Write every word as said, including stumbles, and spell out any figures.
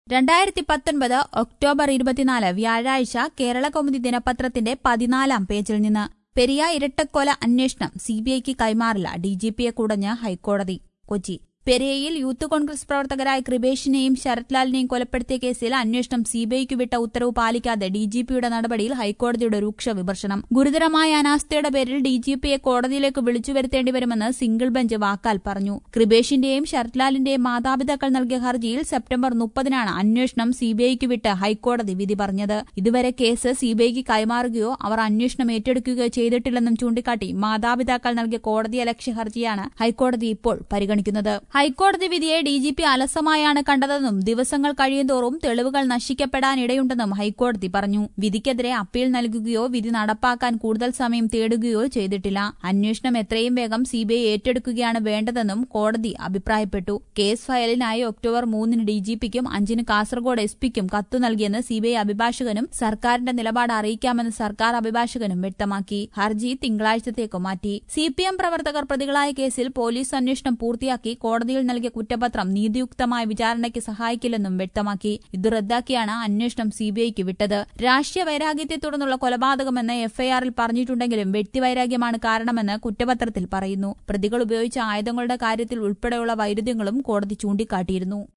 രണ്ടായിരത്തി പത്തൊൻപത് ഒക്ടോബർ ഇരുപത്തിനാല് വ്യാഴാഴ്ച കേരളകൗമുദി ദിനപത്രത്തിന്റെ പതിനാലാം പേജിൽ നിന്ന് പെരിയ ഇരട്ടക്കൊല അന്വേഷണം സിബിഐക്ക് കൈമാറില്ല ഡിജിപിയെ കുടഞ്ഞ് ഹൈക്കോടതി. കൊച്ചി. പെരിയയിൽ യൂത്ത് കോൺഗ്രസ് പ്രവർത്തകരായ കൃപേഷിനെയും ശരത്ലാലിനെയും കൊലപ്പെടുത്തിയ കേസിൽ അന്വേഷണം സിബിഐക്ക് വിട്ട ഉത്തരവ് പാലിക്കാതെ ഡിജിപിയുടെ നടപടിയിൽ ഹൈക്കോടതിയുടെ രൂക്ഷ വിമർശനം. ഗുരുതരമായ അനാസ്ഥയുടെ പേരിൽ ഡിജിപിയെ കോടതിയിലേക്ക് വിളിച്ചു വരുത്തേണ്ടി വരുമെന്ന് സിംഗിൾ ബെഞ്ച് വാക്കാൽ പറഞ്ഞു. കൃപേഷിന്റെയും ശരത്ലാലിന്റെയും മാതാപിതാക്കൾ നൽകിയ ഹർജിയിൽ സെപ്റ്റംബർ മുപ്പതിനാണ് അന്വേഷണം സിബിഐക്ക് വിട്ട് ഹൈക്കോടതി വിധി പറഞ്ഞത്. ഇതുവരെ കേസ് സിബിഐക്ക് കൈമാറുകയോ അവർ അന്വേഷണം ഏറ്റെടുക്കുകയോ ചെയ്തിട്ടില്ലെന്നും ചൂണ്ടിക്കാട്ടി മാതാപിതാക്കൾ നൽകിയ കോടതിയലക്ഷ്യ ഹർജിയാണ് ഹൈക്കോടതി ഇപ്പോൾ പരിഗണിക്കുന്നത്. ഹൈക്കോടതി വിധിയെ ഡിജിപി അലസമായാണ് കണ്ടതെന്നും ദിവസങ്ങൾ കഴിയുന്തോറും തെളിവുകൾ നശിക്കപ്പെടാനിടയുണ്ടെന്നും ഹൈക്കോടതി പറഞ്ഞു. വിധിക്കെതിരെ അപ്പീൽ നൽകുകയോ വിധി നടപ്പാക്കാൻ കൂടുതൽ സമയം തേടുകയോ ചെയ്തിട്ടില്ല. അന്വേഷണം എത്രയും വേഗം സിബിഐ ഏറ്റെടുക്കുകയാണ് വേണ്ടതെന്നും കോടതി അഭിപ്രായപ്പെട്ടു. കേസ് ഫയലിനായി ഒക്ടോബർ മൂന്നിന് ഡിജിപിക്കും അഞ്ചിന് കാസർഗോഡ് എസ് പിക്കും കത്തു നൽകിയെന്ന് സിബിഐ അഭിഭാഷകനും സർക്കാരിന്റെ നിലപാട് അറിയിക്കാമെന്ന് സർക്കാർ അഭിഭാഷകനും വ്യക്തമാക്കി. ഹർജി തിങ്കളാഴ്ചത്തേക്ക് മാറ്റി. സിപിഎം പ്രവർത്തകർ പ്രതികളായ കേസിൽ പോലീസ് അന്വേഷണം പൂർത്തിയാക്കി കോടതിയിൽ നൽകിയ കുറ്റപത്രം നീതിയുക്തമായ വിചാരണയ്ക്ക് സഹായിക്കില്ലെന്നും വ്യക്തമാക്കി. ഇത് റദ്ദാക്കിയാണ് അന്വേഷണം സിബിഐക്ക് വിട്ടത്. രാഷ്ട്രീയ വൈരാഗ്യത്തെ തുടർന്നുള്ള കൊലപാതകമെന്ന് എഫ്ഐആറിൽ പറഞ്ഞിട്ടുണ്ടെങ്കിലും വ്യക്തിവൈരാഗ്യമാണ് കാരണമെന്ന് കുറ്റപത്രത്തിൽ പറയുന്നു. പ്രതികൾ ഉപയോഗിച്ച ആയുധങ്ങളുടെ കാര്യത്തിൽ ഉൾപ്പെടെയുള്ള വൈരുദ്ധ്യങ്ങളും കോടതി ചൂണ്ടിക്കാട്ടിയിരുന്നു.